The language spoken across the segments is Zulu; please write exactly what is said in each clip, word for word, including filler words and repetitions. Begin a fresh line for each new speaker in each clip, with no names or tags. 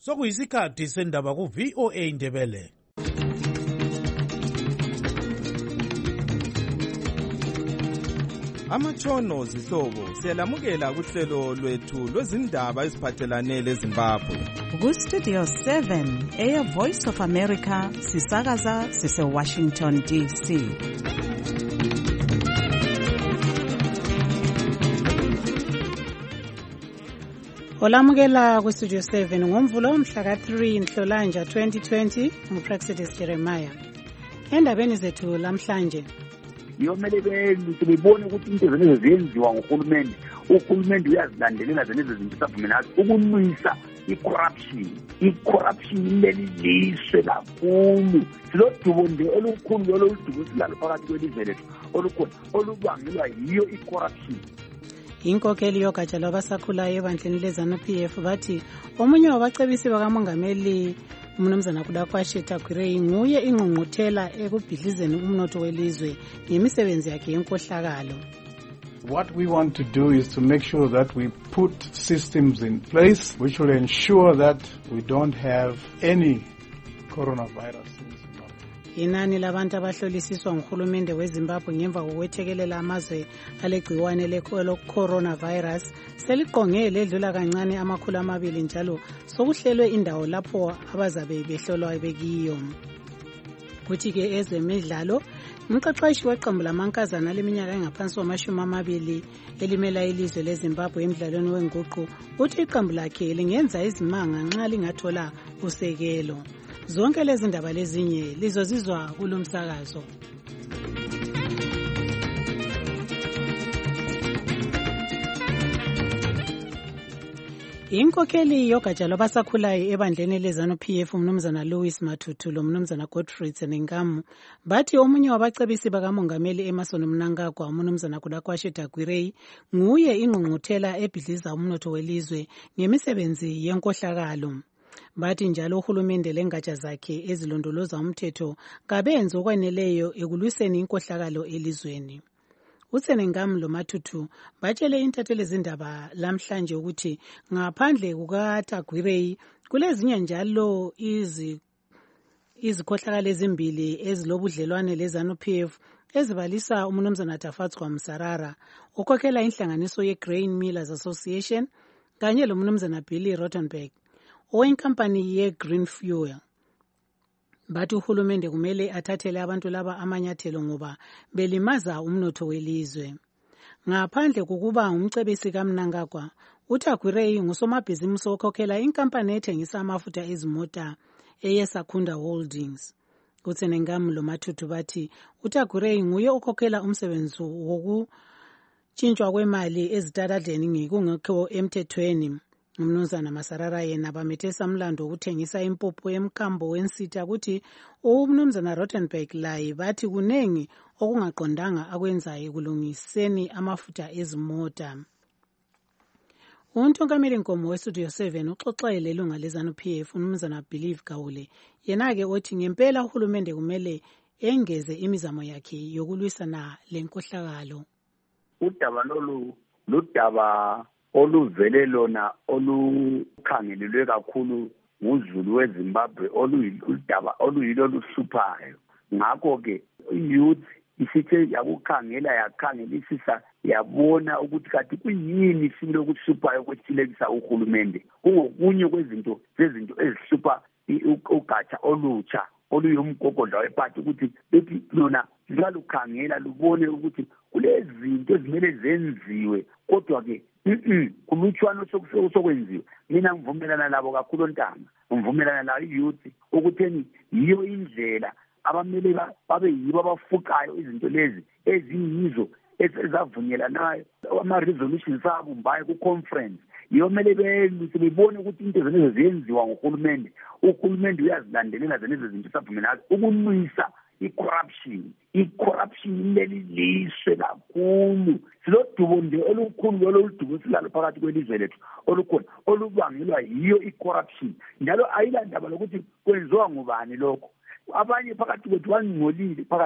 Sokuyisikhathi sendaba ku V O A Ndebele.
Amatshono zihlobo siyalamukela kuhlelo lwethu lwezindaba eziphathelane leZimbabwe.
Ku Studio seven, Air Voice of America, sisakaza sise Washington D C. Olamukela ku Studio seven ngomvulo mhla ka three Nhlolanja twenty twenty nguPraxidis Jeremiah. Endabeni zethu lamhlanje
yomele bebone ukuthi into ezeneze ziyenziwa nguhulumende. Uhulumende uyazilandelela zeneze zinto savumela ukulwisa i-corruption. I-corruption leli liswe kakhulu. Silodubonde olukhulu oluludubo silalo phakathi kwelizwe lethu olukhona olubangelwa yiyo i-corruption.
Inkokheli yogatsha lwabasakhulayo ebandleni leZANU-P F bathi omunye wabacebisi bakamongameli umnumzana Kudakwashe Takwirei nguye ingqungquthela ekubhidlizeni umnotho welizwe ngemisebenzi yakhe yenkohlakalo.
What we want to do is to make sure that we put systems in place which will ensure that we don't have any coronavirus.
Inani labantu abahlolisiswa nguhulumende weZimbabwe ngemva kokwethekelela amazwe alegciwane le-coronavirus seliqonge ledlula kancane amakhulu amabili njalo sokuhlelwe indawo lapho abazabe behlolwa bekiyo. Kuthi-ke ezemidlalo, umqeqeshi weqembu lamankazana leminyaka engaphansi kwamashumi amabili elimela ilizwe leZimbabwe emidlalweni wenguqu uthi iqembu lakhe lingenza izimanga nxa lingathola usekelo. Zonke lezi ndaba lezinye lizozizwa kulomsakazo. Inkokheli yogatsha lwabasakhulayo ebandleni leZANU-P F umnumzana Louis Matutu lomnumzana Godfrey Tsenengamu bathi omunye wabacebisi bakamongameli Emmerson Mnangagwa umnumzana Kudakwashe Takwirei nguye ingqungquthela ebhidliza umnotho welizwe ngemisebenzi yenkohlakalo. Bathi njalo uhulumende lengatsha zakhe ezilondoloza umthetho kabenzi okwaneleyo ekulwiseni inkohlakalo elizweni. UTsenengamu loMatutu batshele intatheli zindaba lamhlanje ukuthi ngaphandle kukaTakwirei kulezinye njalo izi izikhohlakalo ezimbili ezilobudlelwane leZANU-P F ezibalisa umnumzana Tafatswa Msarara okhokhela inhlanganiso ye-Grain Millers Association kanye lomnumzana Billy Rottenberg oyinkampani ye-Green Fuel. Bathi uhulumende kumele athathele abantu laba amanyathelo ngoba belimaza umnotho welizwe. Ngaphandle kokuba ngumcebisi kaMnangagwa, uTakwirei ngusomabhizimusi okhokhela inkampani ethengisa amafutha ezimota eyeSakunda Holdings. UTsenengamu loMatutu bathi uTakwirei nguye okhokhela umsebenzi wokutshintshwa kwemali ezitaladeni ngekungekho emthethweni. Umnumzana Masarara yena bamethesa umlando wokuthengisa impuphu yemkhambo wensitha ukuthi umnumzana Rottenberg laye bathi kunengi okungaqondanga akwenzayo ekulungiseni amafutha ezimota. Untongameli Nkomo weStudio seven uxoxele ilunga leZANU-P F umnumzana Believe Gawule yena-ke othi ngempela uhulumende kumele engeze imizamo yakhe yokulwisana lenkohlakalo.
Udaba lolu ludaba oluvele lona olukhangelelwe kakhulu nguzulu weZimbabwe oluyidaba oluyilo luhluphayo. Ngakho ke youth isithe yakukhangela yakhangelisisa yabona ukuthi kati kuyini silokuhluphayo kwethilekisa uhulumende kungokunye kwezinto zezinto ezihlupha ugatsha olutsha oluyumgogodla wephathi ukuthi bethi lona lukhangela lubone ukuthi kulezinto ezimele zenziwe kodwa ke kulutshwana sokwenziwa. Mina ngivumelana labo kakhulu ntanga, ngivumelana la youth ukutheni yiyo indlela abamele babe yibo abafukayo izinto lezi eziyizo ezavunyelanayo ama-resolutions abumbayo ku-conference. Yomele bebone ukuthi into ezeneze ziyenziwa nguhulumende. Uhulumende uyazilandelela zeneze zinto savumela ukulwisa i-corruption. I-corruption leli liswe kakhulu. Silodubonde olukhulu oluludubo silalo phakathi kwelizwe lethu olukhona olubangelwa yiyo i-corruption. Njalo ayilandaba lokuthi kwenziwa ngubani lokho. Abanye phakathi kwethu bangcolile phakathi kwethu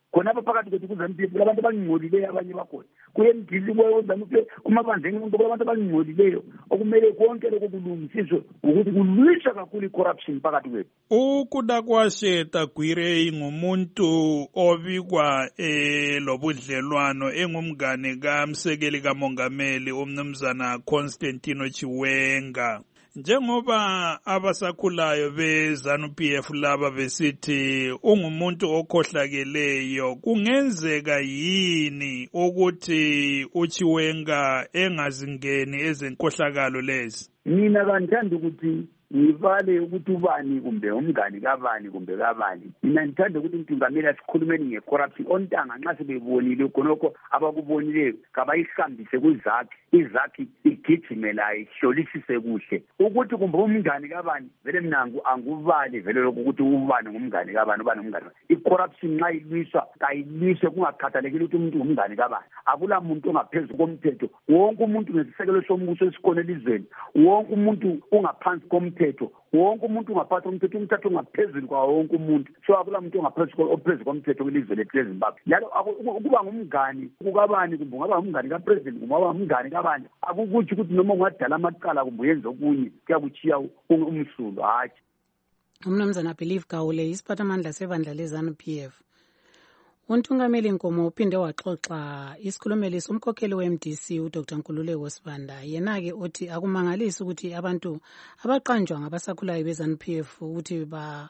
khonapha phakathi kwethu ku-ZANU-P F kulabantu abangingcolileyo abanye bakhona ku-M D C ku-ZANU-P F umabandleni umuntu kulabantu abangingcolileyo okumele konke lokho kulungisiswe ukuthi kulwiswa kakhulu i-corruption phakathi kwethu.
uKudakwashe Tagwirei ngumuntu obikwa eh lobudlelwano engumngane kamsekeli kamongameli umnumzana Constantino Chiwenga. Njengoba abasakhulayo be-ZANU-P F laba besithi ungumuntu okhohlakeleyo, kungenzeka yini ukuthi uChiwenga engazingeni ezenkohlakalo lezi?
Mina kangithanda ukuthi ngivale ukuthi ubani kumbe umngani kabani kumbe kabani. Mina ngithanda ukuthi intungameli asikhulumeni nge-corruption ontanga nxa sebebonile khonokho abakubonileyo kabayihambise kuzakhi izakhi igijime la ihlolisise kuhle ukuthi kumbe umngani kabani vele mina anguvali vele lokho ukuthi ubani ngumngani kabani ubani ngumngani. I-corruption nxa ilwiswa kayilwiswe kungakhathalekile ukuthi umuntu ngumngani kabani. Akula muntu ongaphezulu komthetho, wonke umuntu ngesisekelo sombuso esikhona elizweni, wonke umuntu ungaphansi komthetho Umthetho wonke umuntu ungaphatha umthetho umthetho ungaphezulu kwa wonke umuntu. So akula muntu ongaphezulu ophezulu komthetho kwelizwe lethu leZimbabwe. Yalo ukuba ngumngani kukabani kumbe ungaba ngumngani kapresident kumbe ungaba ngumngani kabani akukuthi ukuthi noma ungadala amaqala kumbe uyenze okunye kuyakuchiya umsulu. Hayi
umnumzana Believe Gawule isiphathamandla sebandla leZANU-P F uNtungameli Nkomo uphinde waxoxa isikhulumeli somkhokheli we-M D C uDr Nkululeko Sibanda. Yena-ke uthi akumangalisi ukuthi abantu abaqanjwa ngabasakhulayo be-ZANU-P F ukuthi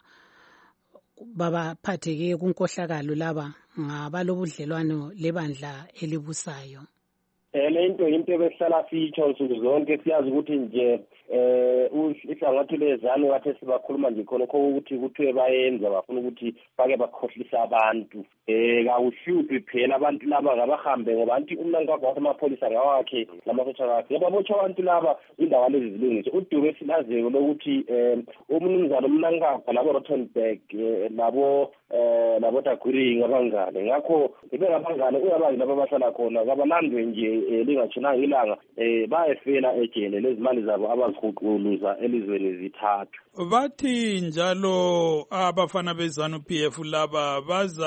babaphatheke kunkohlakalo laba ngabalobudlelwano lebandla elibusayo.
Le into into ebehlala sitsho nsuku zonke siyazi ukuthi nje eh ihlangatho lezanu kathe sibakhuluma nje khona ukuthi kuthiwe bayenza bafuna ukuthi bake bakhohlisa abantu eh kawuhluphi phela abantu laba ngabahambe ngoba anti umnanga wakhe amapholisa ngawakhe lamasotsha akhe yababotsha abantu laba indawo lezi zilungise udube silazeko lokuthi eh umnumzana umnanga labo Rottenberg labo eh labo Tagwirei ngabangane ngakho ibe ngabangane uyabazi laba bahlala khona kabalandwe nje lingachonanga ilanga eh bayefela ejele lezimali zabo abazihuquluza elizweni zithathu.
Bathi njalo abafana beZANU-P F laba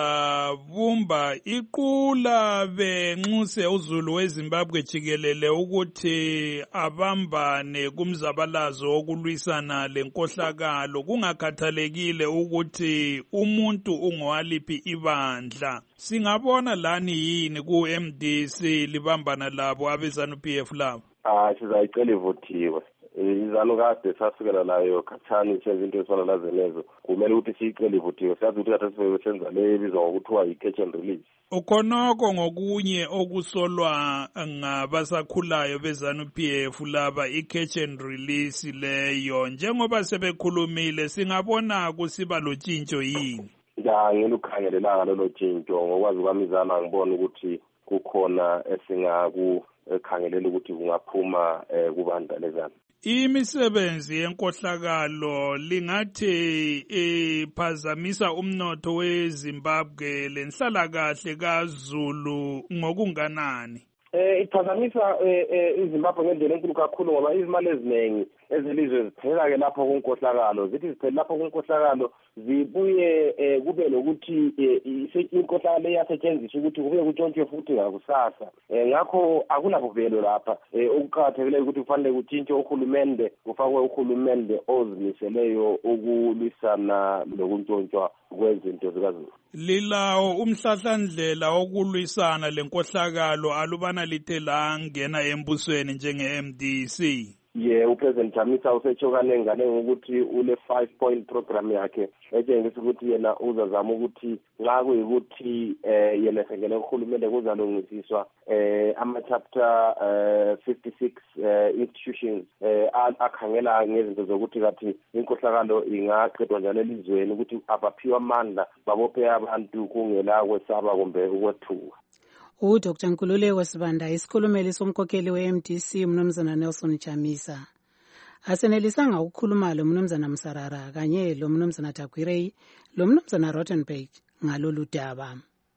bazabumba iqula benxuse uZulu weZimbabwe jikelele ukuthi abambane kumzabalazo okulwisana lenkohlakalo kungakhathalekile ukuthi umuntu ungowaliphi ibandla. Singabona lani yini ku-M D C libambana labo abeZANU-P F labo?
Ah sizayicela ivothiwe. Izanu kade sasukela nayo khathani senze into esifana lazenezo kumele ukuthi siyicele ivothiwe siyazi ukuthi kade sisebenza le ebizwa ngokuthiwa yi-catch and release.
Ukhonoko ngokunye okusolwa ngabasakhulayo beZANU-P F laba i-catch and release leyo njengoba sebekhulumile singabona kusiba lotshintsho yini?
Ya ngelukhangelelanga lolo tshintsho ngokwazi kwami izana ngibona ukuthi kukhona esingakukhangelela ukuthi kungaphuma kubandla lezana.
Imisebenzi yenkohlakalo lingathi iphazamisa umnotho weZimbabwe lenhlalakahle kaZulu ngokunganani?
Eh iphazamisa iZimbabwe ngendlela enkulu kakhulu ngoba izimali eziningi ezelizwe ziphela ke lapho kunkohlakalo zithi ziphela lapho kunkohlakalo zibuye kube lokuthi inkohlakalo iyasetshenziswa ukuthi kube kutshontshwe futhi ngakusasa ngakho akunabuvelo lapha okuqhakathekileyo ukuthi kufanele kutshintshwe uhulumende kufakwe uhulumende ozimiseleyo ukulwisana nokuntshontshwa kwezinto zikaZulu.
Lilawo umhlahlandlela okulwisana lenkohlakalo alubana lithe langena embusweni njenge-M D C?
Ye uPresident Chamisa usetsho kanengane ukuthi ule five point program yakhe etshengisa ukuthi yena uzazama ukuthi nxa kuyikuthi eh yena sengene uhulumende kuzalungisiswa eh ama chapter eh fifty-six eh institutions eh akhangela ngezinto zokuthi kathi inkohlakalo ingaqedwa njalo elizweni ukuthi abaphiwa amandla babophe abantu kungela kwesaba kumbe ukwethuka.
uDr Nkululeko Sibanda isikhulumeli somkhokheli we-M D C umnumzana Nelson Chamisa asenelisanga ukukhuluma lo mnumzana Msarara kanye lo mnumzana Tagwirei lo mnumzana Rottenberg ngalolu daba.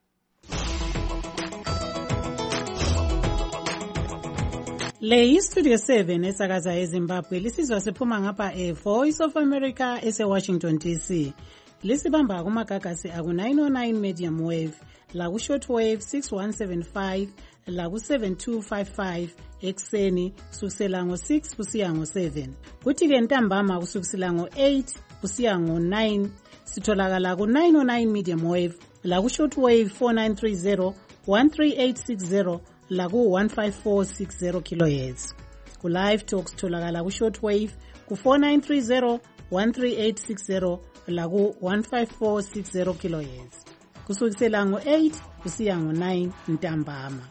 Le iStudio seven esakaza eZimbabwe lisizwa sephuma ngapha eVoice of America ese Washington D C. Lisibamba kumagagasi aku nine oh nine medium wave la ku-shortwave six one seven five la ku-seven two five five ekuseni kusukisela ngo-six kusiya ngo-seven. Kuthi-ke ntambama kusukisela ngo-eight kusiya ngo-nine sitholakala ku-nine oh nine medium wave la ku-shortwave four nine three zero one three eight six zero la ku-one five four six zero kilohertz. Ku-live talk sitholakala ku-shortwave ku-four nine three zero one three eight six zero la ku-one five four six zero kilohertz kusukisela ngo-eight kusiya ngo-nine ntambama.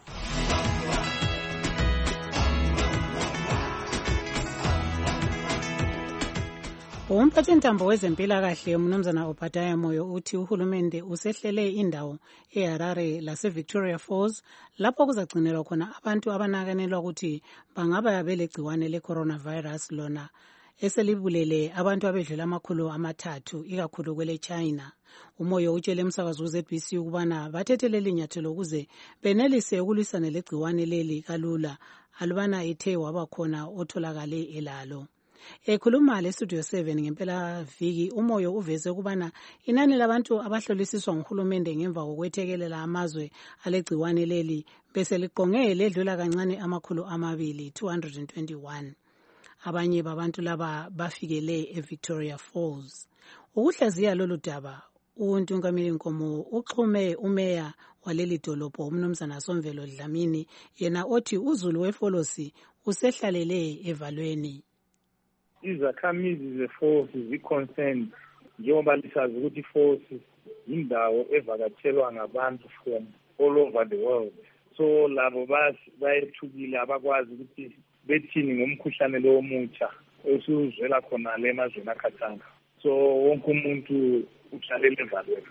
Umphathintambo wezempilakahle umnumzana Obadiah Moyo uthi uhulumende usehlele indawo eHarare lase-Victoria Falls lapho kuzagcinelwa khona abantu abanakanelwa ukuthi bangaba belegciwane le-coronavirus lona eselibulele abantu abedlula amakhulu amathathu ikakhulu kwele China. Umoyo utshele umsakazo we-Z B C ukubana bathethelele inyathelo ukuze benelise ukulwisana legciwane leli kalula alubana ethe wabakhona otholakale elalo. Ekhuluma le-Studio seven ngempela viki umoyo uveze ukubana inani labantu abahlolisiswa nguhulumende ngemva kokwethekelela amazwe alegciwane leli bese liqonge ledlula kancane amakhulu amabili two hundred twenty-one. Abanye babantu laba bafikele eVictoria Falls. Ukuhlaziya lolu daba uNtungameli Nkomo uxhume umeya waleli dolobho umnumzana Somvelo Dlamini yena othi uzulu wefolosi usehlalele evalweni.
Izakhamizi ze-Falls zi-concerned njengoba lisazi ukuthi i-Falls yindawo evakatshelwa ngabantu from all over the world. So labo bayethukile abakwazi ukuthi bethini ngomkhuhlane lo omutsha osuzwela khona le emazweni akhatshana. So wonke umuntu uhlalele evalweni.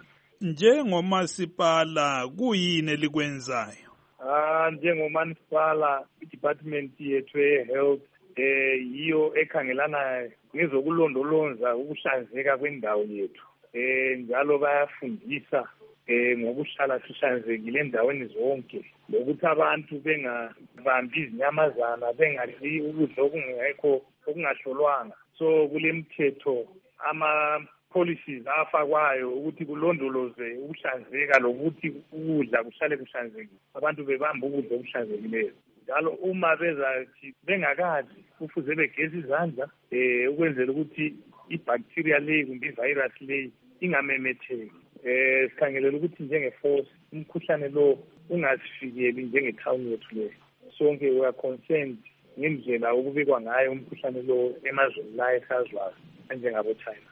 Njengomasipala kuyini elikwenzayo?
Ah njengomasipala i-department yethu ye-health eh yiyo ekhangelana ngezokulondoloza ukuhlanzeka kwendawo yethu. Eh njalo bayafundisa eh ngokuhlala sihlanzekile endaweni zonke lokuthi abantu bengabambi izinyamazana bengadli ukudla okungekho okungahlolwanga. So kulemthetho ama policies afakwayo ukuthi kulondoloze ukuhlanzeka lokuthi ukudla kuhlale kuhlanzekile. Abantu bebamba ukudla okuhlanzekileyo. Njalo uma bezathi bengakadli kufuze begeze izandla eh ukwenzela ukuthi ibacteria le kumbe ivirus le ingamemetheki. Eh sikhangelela ukuthi njenge-Falls umkhuhlane lo ungasifikeli njengetown yethu le. Sonke we are concerned ngendlela okubekwa ngayo umkhuhlane lo emazweni la esazwayo njengabo China.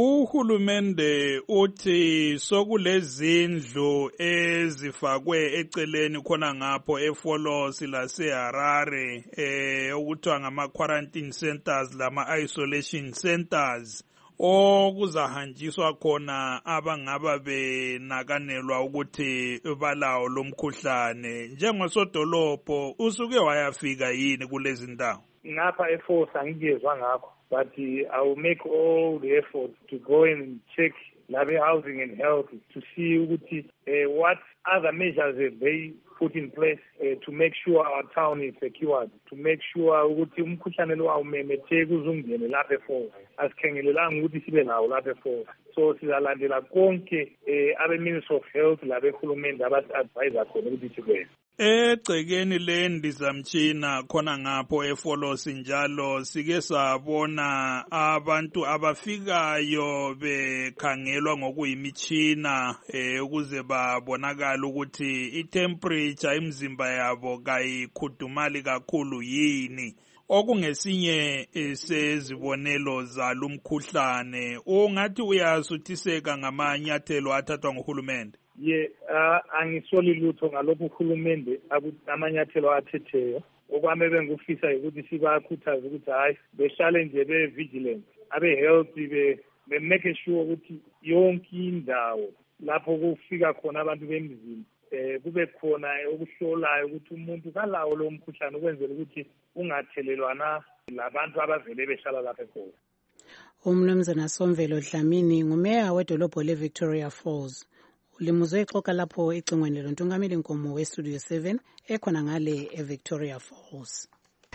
Uhulumende uthi sokulezindlu ezifakwe eceleni khona ngapho eFolos laseHarare eh okuthiwa ngama quarantine centers lama isolation centers okuzahanjiswa khona abangaba benakanelwa ukuthi balawo lomkhuhlane. Njengosodolopho usuke wayafika yini kulezi ndawo?
Ngapha eFolos angikezwa ngakho. But uh, I will make all the effort to go and check Labe Housing and Health to see uh, what other measures have they put in place uh, to make sure our town is secured, to make sure ukuthi umkhuhlane lo awumemetheki uzungene lapha eFalls. Asikhengelelanga ukuthi sibe nawo lapha eFalls. So sizalandela konke abe Ministry of Health labe hulumende abasi-advise khona ukuthi sikwenze.
Egcekeni lendizamtshina khona ngapho eFolos njalo sike sabona abantu abafikayo bekhangelwa ngokuyimitshina eh ukuze babonakala ukuthi itemperature imizimba yabo kayikhudumali kakhulu yini. Okungesinye sezibonelo zalumkhuhlane ungathi uyasuthiseka ngamanyathelo athathwa nguhulumende.
Ye uh, angisoli lutho ngalokho uhulumende amanyathelo athetheyo okwame bengufisa ukuthi sibakhuthaze ukuthi hayi behlale nje be vigilant abe health be be make sure ukuthi yonke indawo lapho kufika khona abantu bemzini eh kube khona ukuhlolayo ukuthi umuntu kalawo lo mkhuhlane ukwenzela ukuthi ungathelelwana labantu abavele behlala lapha ekhona.
Umnumzana Somvelo Dlamini ngumeya wedolobho leVictoria Falls. Ulimuzwe ixoxa lapho ecingweni loNtungameli Nkomo we-Studio seven ekhona ngale eVictoria Falls.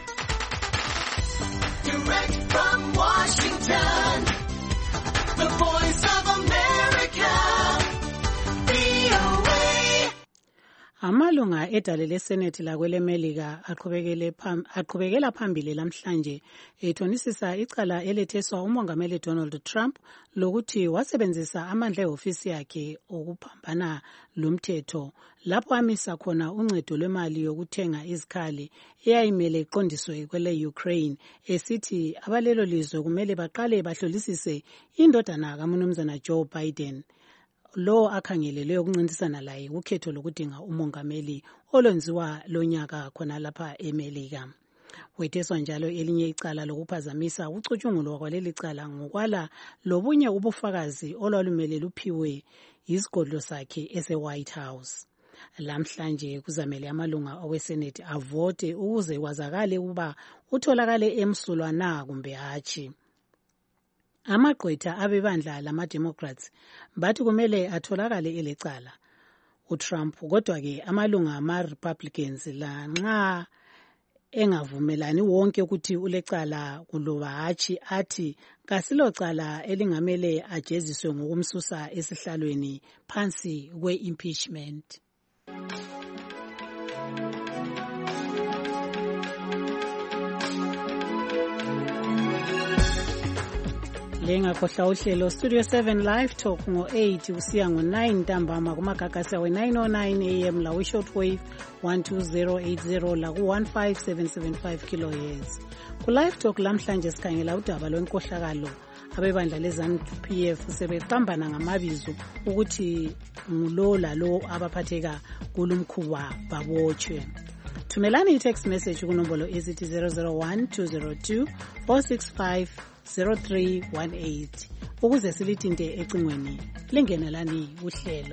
Direct from Washington, the voice of America, V O A. Amalunga edale leSenate lakwele Melika aqhubekele aqhubekela phambili lamhlanje ethonisisa icala eletheswa umongameli Donald Trump lokuthi wasebenzisa amandla ehofisi yakhe okuphambana lomthetho lapho amisa khona uncedo lwemali yokuthenga izikhali eyayimele iqondiswe kwele Ukraine esithi abalelo lizwe kumele baqale bahlolisise indodana kaMnumzana Joe Biden lo akhangelelwe ukuncintisana laye ukhetho lokudinga umongameli olwenziwa lonyaka khona lapha eMelika. Wetheswa njalo elinye icala lokuphazamisa ucutshungulwa kwaleli cala ngokwala lobunye ubufakazi olwalumele luphiwe isigodlo sakhe ese-White House. Lamhlanje kuzamele amalunga oweSenate avote ukuze kwazakale ukuba utholakale emsulwa na kumbe hatshi. Amagqwetha abebandla lama-Democrats bathi kumele atholakale elecala uTrump, kodwa-ke amalunga ama-Republicans lanxa engavumelani wonke ukuthi ulecala kuloba hatshi athi kasilocala elingamele ajeziswe ngokumsusa esihlalweni phansi kwe-impeachment. Lengakhohla uhlelo Studio seven Live Talk ngo eight usiya ngo nine ntambama kumagagasi awe nine oh nine A M la shortwave one two zero eight zero la ku one five seven seven five kilohertz. Ku Live Talk lamhlanje sikhangela udaba lwenkohlakalo abebandla leZANU P F sebeqambana ngamabizo ukuthi ngulo lalo abaphatheka kulumkhuba babotshwe. Thumelani i-text message kunombolo ezithi zero zero one two zero two four six five zero three one eight ukuze silithinte ecingweni lingenelani uhlelo.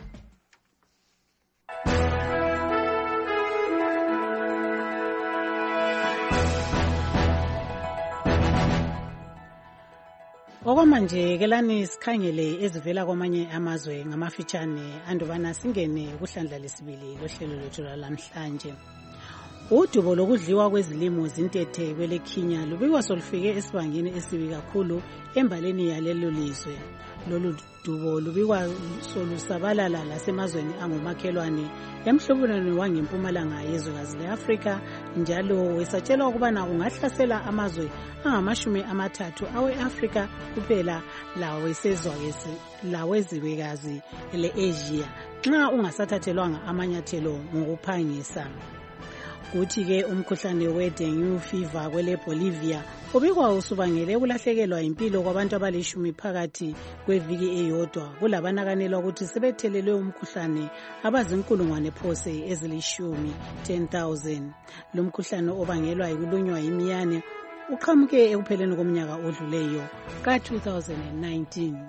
Okwamanje kelani sikhangele ezivela kwamanye amazwe ngamafitshane andubana singene kuhlandla lesibili lohlelo lwethu lamhlanje. Udubo lokudliwa kwezilimo zintethe kwele Kenya lubikwa solufike esibangeni esibi kakhulu embaleni yalelo lizwe. Lolu dubo lubikwa solusabalala lasemazweni angomakhelwane emhlobonweni wangempumalanga yezwekazi leAfrika, njalo wesatshelwa ukubana ungahlasela amazwe angamashumi amathathu awe-Afrika kuphela lawesezwakazi lawezwekazi le-Asia nxa ungasathathelwanga amanyathelo ngokuphangisa. Kuthi-ke umkhuhlane we-dengue fever kwele Bolivia ubikwa usubangele ukulahlekelwa impilo kwabantu abalishumi phakathi kweviki eyodwa kulabanakanelwa ukuthi sebethelelwe umkhuhlane abazinkulungwane phose ezilishumi ten thousand. Lo mkhuhlane obangelwa yikulunywa yimiyane uqhamuke ekupheleni komnyaka odluleyo ka two thousand nineteen.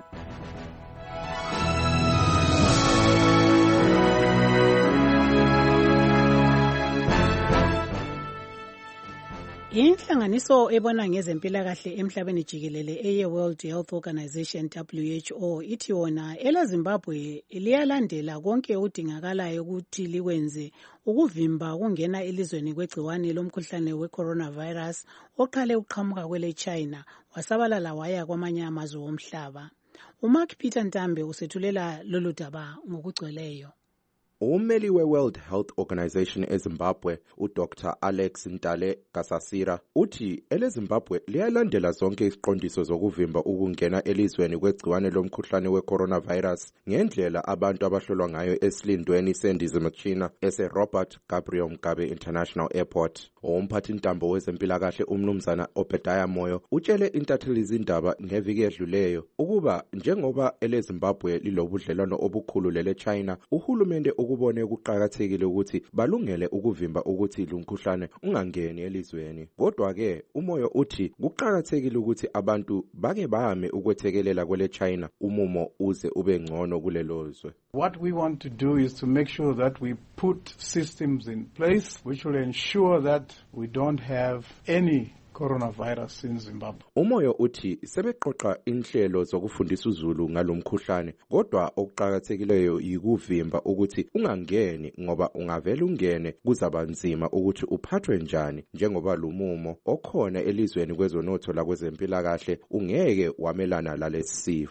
Inhlanganiso ebona ngezempilakahle emhlabeni jikelele eye World Health Organization W H O ithi yona elaZimbabwe liyalandela konke udingakalayo ukuthi likwenze ukuvimba ukungena elizweni kwegciwane lomkhuhlane we-coronavirus oqale uqhamuka kwele China wasabalala waya kwamanye amazwe omhlaba. uMark Peter Ntambe usethulela lolu daba ngokugcweleyo.
Ummeli we-World Health Organization eZimbabwe, uDoctor Alex Ntale Gasasira, uthi eleZimbabwe liyalandela zonke iziqondiso zokuvimba ukungena elizweni kwegciwane lomkhuhlane we-coronavirus ngendlela abantu abahlolwa ngayo esilindweni sendizamtshina ese-Robert Gabriel Mugabe International Airport. Umphathintambo wezempilakahle uMnumzana Obadiah Moyo utshele intatheli zindaba ngeviki edluleyo ukuba njengoba eleZimbabwe lilobudlelwano obukhulu lele China, uhulumende ukubone kuqhakathekile ukuthi balungele ukuvimba ukuthi lo mkhuhlane ungangeni elizweni. Kodwa ke uMoyo uthi kuqhakathekile ukuthi abantu bake bahame ukwethekelela kwele China umumo uze ube ngcono kulelo zwe.
What we want to do is to make sure that we put systems in place which will ensure that we don't have any coronavirus in Zimbabwe.
Umoyo uthi sebeqoqa inhlelo zokufundisa uZulu ngalomkhuhlane, kodwa okuqhakathekileyo yikuvimba ukuthi ungangeni ngoba ungavela ungene kuzaba nzima ukuthi uphathwe njani njengoba lumumo okhona elizweni kwezonotho la kwezempilakahle ungeke wamelana lalesifo.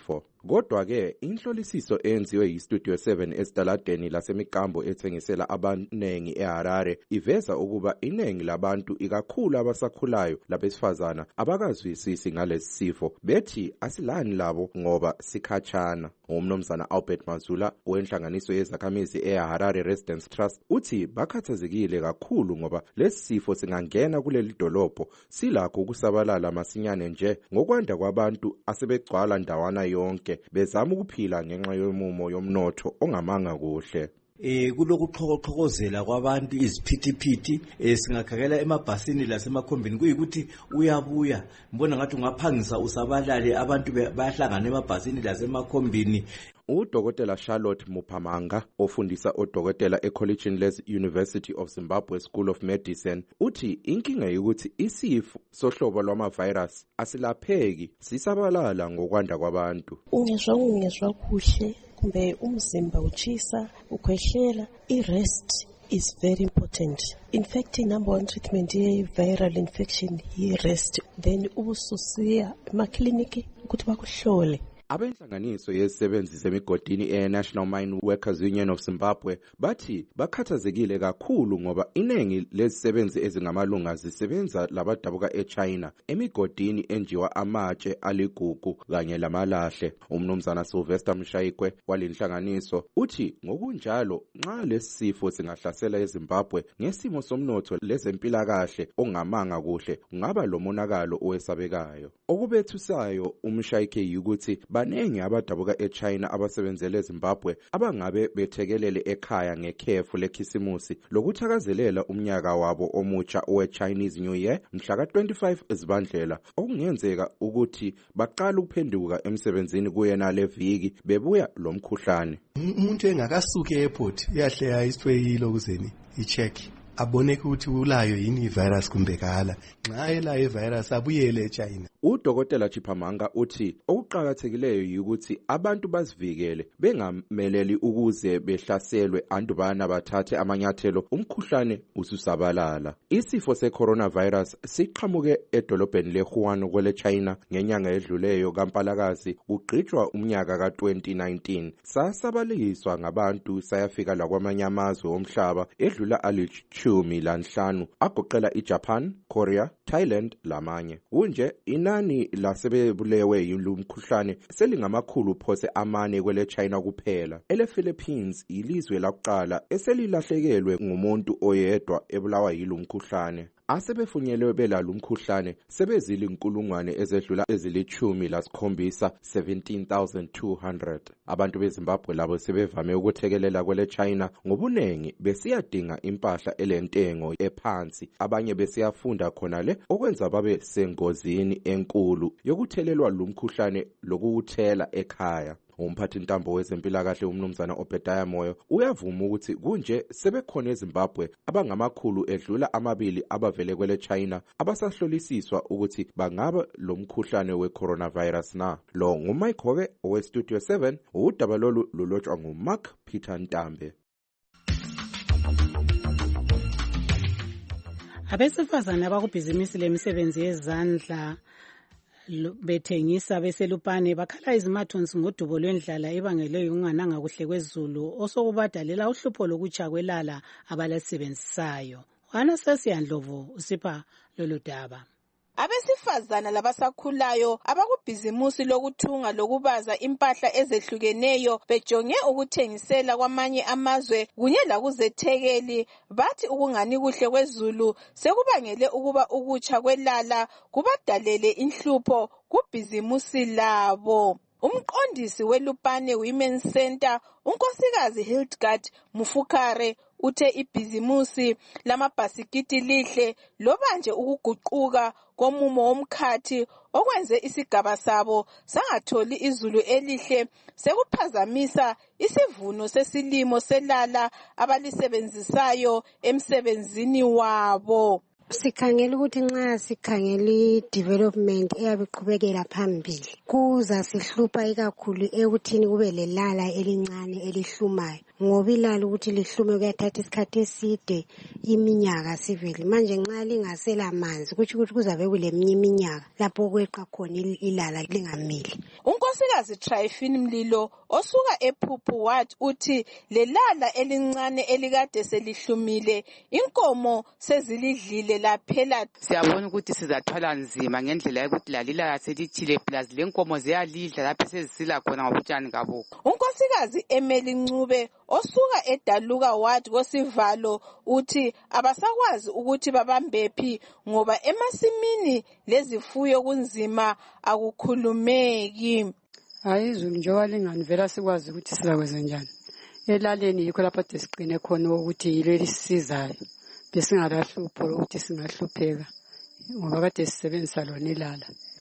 Kodwa-ke inhlolisiso eyenziwe yi-Studio seven esitaladeni lasemikambo ethengisela abanengi eHarare iveza ukuba iningi labantu ikakhulu abasakhulayo labesifazana abakazwisisi ngalesi sifo bethi asilani labo ngoba sikhatshana. Umnumzana Albert Mazula wenhlanganiso yezakhamizi eHarare Residents Trust uthi bakhathazekile kakhulu ngoba lesi sifo singangena kuleli dolobho silakho ukusabalala masinyane nje ngokwanda kwabantu asebegcwala ndawana yonke bezama ukuphila ngenxa yomumo yomnotho ongamanga kuhle.
Eh kulokuxhokoxhokozela kwabantu iziphithiphithi eh singakhangela emabhasini lasemakhombini kuyikuthi uyabuya mbona ngathi ungaphangisa usabalale abantu bayahlangana emabhasini lasemakhombini.
Udokotela Charlotte Muphamanga ofundisa odokotela eCollegiate Les University of Zimbabwe School of Medicine uthi inkinga ukuthi isifo sohlobo lwama-virus asilapheki sisabalala ngokwanda kwabantu.
Ungezwa ungezwa kuhle kumbe umzimba uchisa ukhwehlela i-rest is very important. In fact, number one treatment ye-viral infection yi-rest, then ubususiya emakliniki ukuthi bakuhlole.
Abenhlanganiso yezisebenzi zemigodini e-National Mine Workers Union of Zimbabwe bathi bakhathazekile kakhulu ngoba iningi lezisebenzi ezingamalunga zisebenza labadabuka eChina emigodini enjiwa amatshe aligugu kanye lamalahle. Umnumzana Sylvester Mshayikwe walenhlanganiso uthi ngokunjalo nxa lesifo singahlasela eZimbabwe ngesimo somnotho lezempilakahle ongamanga kuhle kungaba lomonakalo owesabekayo. Okubethusayo uMshayike ukuthi banengi abadabuka eChina abasebenzele eZimbabwe abangabe bethekelele ekhaya ngekhefu lekhisimusi lokuthakazelela umnyaka wabo omutsha owe-Chinese New Year mhla ka twenty-five Zibandlela okungenzeka ukuthi baqala ukuphenduka emsebenzini kuyena leviki bebuya lomkhuhlane.
Umuntu engakasuki e-airport yahle ayisweyilo kuzeni i-check abone ukuthi ulayo yini i-virus kumbe kala nxa elayo i-virus abuyele eChina.
Udokotela Chiphamanga uthi okuqhakathekileyo yikuthi abantu bazivikele bengameleli ukuze behlaselwe andubana bathathe amanyathelo umkhuhlane ususabalala. Isifo se-coronavirus siqhamuke edolobheni leWuhan kwele China ngenyanga edluleyo kaMpalakazi kugqitshwa umnyaka ka twenty nineteen. Sasabaliswa ngabantu sayafika lakwamanye amazwe omhlaba edlula alichumi lanhlanu agoqela iJapan, Korea, Thailand lamanye. Kunje inani lasebebulewe yilumkhuhlane selingamakhulu phose amane kwele China kuphela. Ele Philippines ilizwe lakuqala eselilahlekelwe ngumuntu oyedwa ebulawa yilumkhuhlane. Asebefunyelwe belalo umkhuhlane sebezile inkulungwane ezedlula ezilichumi lasikhombisa seventeen thousand two hundred. Abantu beZimbabwe labo sebevame ukuthekelela kwele China ngobunengi besiyadinga impahla elentengo ephansi. Abanye besiyafunda khona le okwenza babe sengozini enkulu yokuthelelwa lumkhuhlane lokuwuthela ekhaya. Umphathi ntambo wezempilakahle umnumzana Obedaya Moyo uyavuma ukuthi kunje sebekhona eZimbabwe abangamakhulu edlula amabili abavele kwele China abasahlolisiswa ukuthi bangaba lomkhuhlane we-coronavirus na. Lo nguMike Hoke owe-Studio seven, udaba lolu lulotshwa nguMark Peter Ntambe.
Abesifazane abakubhizimisile lemisebenzi yezandla bethengisa beselupane bakhala izimathonsi ngodubo lwendlala ebangelwe ukungananga kuhle kwezulu osokubadalela uhlupho lokutsha kwelala abalisebenzisayo. Anastasia Ndlovu usipha lolu daba.
Abesifazana labasakhulayo abakubhizimusi lokuthunga lokubaza impahla ezehlukeneyo bejonge ukuthengisela kwamanye amazwe kunye lakuzethekeli bathi ukungani kuhle kwezulu sekubangele ukuba ukutsha kwelala kubadalele inhlupho kubhizimusi labo. Umqondisi weLupane Women's Center unkosikazi Hildegard Mufukare uthe ibhizimusi lamabhasikiti lihle loba nje ukuguquka komumo womkhathi okwenze isigaba sabo sangatholi izulu elihle sekuphazamisa isivuno sesilimo selala abalisebenzisayo emsebenzini wabo.
Sikhangela ukuthi nxa sikhangela development eyabiqhubekela phambili kuza sihlupha ikakhulu ekuthini kube lelala elincane elihlumayo ngoba ilala ukuthi lihlume kuyathatha isikhathi eside iminyaka sivele manje nxa lingasela manzi kuthi ukuthi kuzabe kuleminye iminyaka lapho kweqa khona ilala lingamili.
unkosikazi Tryphon Mlilo osuka ePhuphu wathi uthi lelala elincane elikade selihlumile inkomo sezilidlile laphela.
Siyabona ukuthi sizathwala nzima ngendlela yokuthi lalila selithile plus lenkomo ziyalidla lapho sezisila khona ngobutshani kabukho.
Unkosikazi Emeli Ncube osuka eDaluka wathi kosivalo uthi abasakwazi ukuthi babambephi ngoba emasimini lezifuyo kunzima akukhulumeki.
Hayi izulu njengoba lingani vela sikwazi ukuthi sizakwenza njani. Elaleni yikho lapho siqine khona ukuthi yilo lisizayo. Besingalahlupho ukuthi singahlupheka ngoba kade sisebenzisa lona ilala.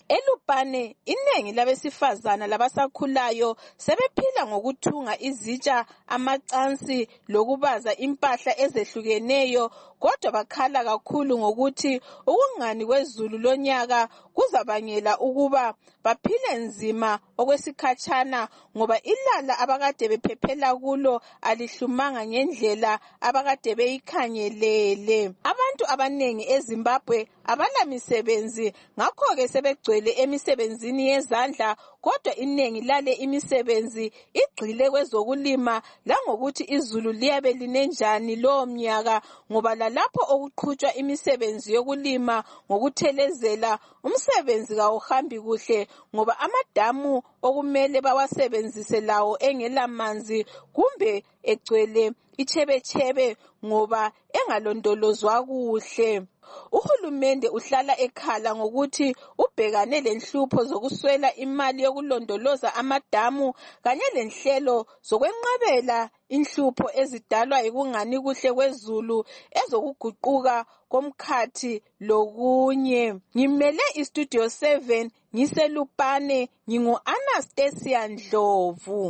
Elupane inengi labesifazana labasakhulayo sebephila ngokuthunga izitsha amacansi lokubaza impahla ezehlukeneyo kodwa bakhala kakhulu ngokuthi ukungani kwezulu lonyaka kuzabangela ukuba baphile nzima okwesikhatshana ngoba ilala abakade bephephela kulo alihlumanga ngendlela abakade beyikhangelele. Abantu abanengi eZimbabwe abala misebenzi ngakho ke sebegcwele emisebenzini yezandla kodwa inengi lale imisebenzi igcile kwezokulima langokuthi izulu liyabe linenjani lo mnyaka ngoba lalapho okuqhutshwa imisebenzi yokulima ngokuthelezela umsebenzi kawuhambi kuhle ngoba amadamu okumele bawasebenzise lawo engela manzi kumbe egcwele ichebechebe ngoba engalondolozwa kuhle. Uhulumende uhlala ekhala ngokuthi ubhekane lenhlupho zokuswela imali yokulondoloza amadamu kanye lenhlelo zokwenqabela inhlupho ezidalwa yikungani kuhle kwezulu ezokuguquka komkhathi lokunye. Ngimele iStudio seven ngiselupane ngingu Anastasia Ndlovu.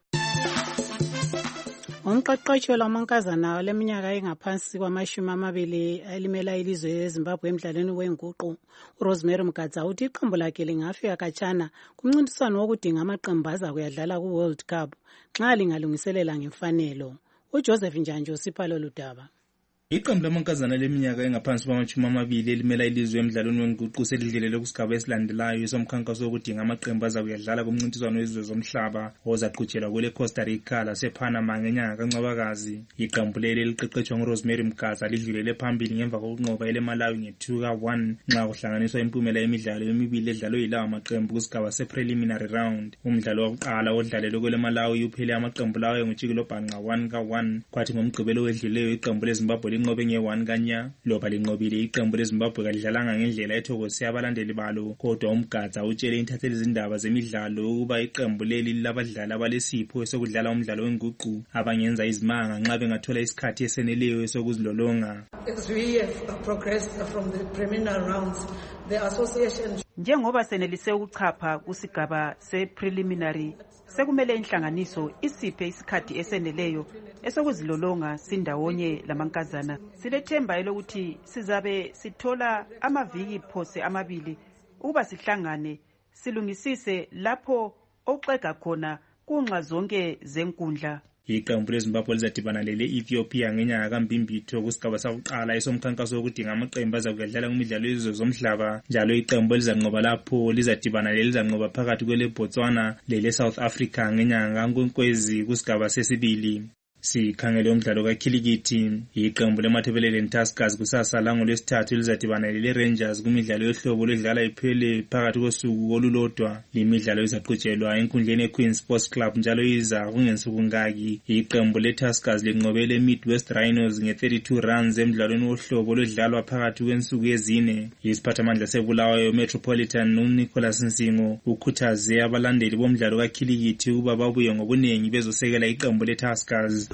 Umqeqeshi wamankazana leminyaka engaphansi kwamashumi amabili elimela ilizwe leZimbabwe emdlalweni wenguqu uRosemary Mgadza uthi iqembu lakhe lingafika khatshana kumncintiswano wokudinga amaqembu aza kuyadlala ku-World Cup nxa lingalungiselela ngemfanelo. uJoseph Njanjo usipha lolu daba.
Iqembu lamankazana leminyaka engaphansi kwamashumi amabili elimela ilizwe emdlalweni wenguqu selidlulele kusigaba esilandelayo somkhankaso wokudinga amaqembu aza kuyadlala kumncintiswano wezizwe zomhlaba ozaqhutshelwa kule Costa Rica lasePanama ngenyanga kaNcwabakazi. Iqembu leli liqeqetshwa nguRosemary Mgadza lidlulele phambili ngemva kokunqoba eleMalawi nge-two ka one nxa kuhlanganiswa impumela yemidlalo emibili edlalwe yilawa maqembu kusigaba se-preliminary round. Umdlalo wokuqala odlalelwe kweleMalawi uphele amaqembu lawo nguTshikilobhanqa one ka one kwathi ngomgqibelo wedluleyo iqembu leZimbabwe linqobe nge-one kanya loba linqobile iqembu leZimbabwe kalidlalanga ngendlela ethokozise abalandeli balo kodwa uMgadza utshele intatheli izindaba zemidlalo ukuba iqembu leli labadlali abalesipho esokudlala umdlalo wenguqu abangenza izimanga nxa bengathola isikhathi eseneleyo esokuzilolonga.
As we have progressed from the preliminary rounds, the association
njengoba senelise ukuchapha kusigaba se-preliminary sekumele inhlanganiso isiphe isikhathi eseneleyo esokuzilolonga sindawonye lamankazana. Silethemba elokuthi sizabe sithola amaviki phose amabili ukuba sihlangane silungisise lapho oxega khona kunxa zonke zenkundla.
Iqembu leZimbabwe lizadibana lele-Ethiopia ngenyanga kaMbimbitho kusigaba sakuqala esomkhankaso wokudinga amaqembu aza kuyadlala kumidlalo yezizwe zomhlaba. Njalo iqembu elizanqoba lapho lizadibana lelizanqoba phakathi kwele-Botswana lele-South Africa ngenyanga kaNkwenkwezi kusigaba sesibili. Sikhangele umdlalo kakhilikithi. Iqembu leMatabeleland Tuskers kusasa langolwesithathu lizadibana lele-Rangers kumidlalo yohlobo lodlala iphele phakathi kosuku olulodwa. Limidlalo izaqhutshelwa enkundleni yeQueen Sports Club njalo iza kungensuku ngaki. Iqembu leTuskers linqobele Midwest Rhinos nge-thirty-two runs emdlalweni wohlobo lodlalwa phakathi kwensuku ezine. Isiphathamandla seBulawayo Metropolitan uNicholas Nsingo ukhuthaze abalandeli bomdlalo kakhilikithi ukuba babuye ngobunengi bezosekela iqembu leTuskers.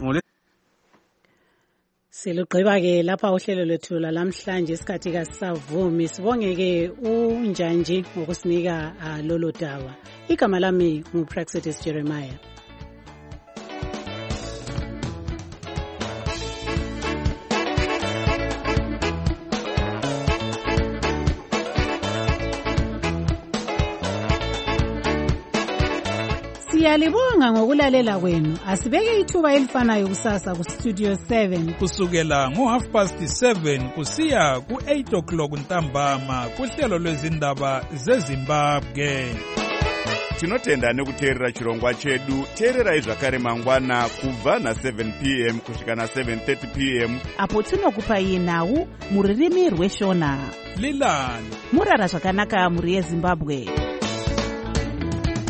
Silugqiba-ke lapha uhlelo lwethu lalamhlanje isikhathi kasisavumi. Sibonge-ke uNjanji ngokusinika uh, lolo daba. Igama lami nguPraxedis Jeremiah. Siyalibonga ngokulalela kwenu. Asibeke ithuba elifanayo kusasa ku Studio seven
kusukela ngo half past seven kusiya ku eight o'clock ntambama kuhlelo lwezindaba zeZimbabwe.
tinotenda nekuteerera chirongwa chedu. Teererai zvakare mangwana kubva na-seven p m kusvika na-seven thirty p m
apo tinokupai nhau muririmi rweshona.
Lilani
murara zvakanaka muri yeZimbabwe.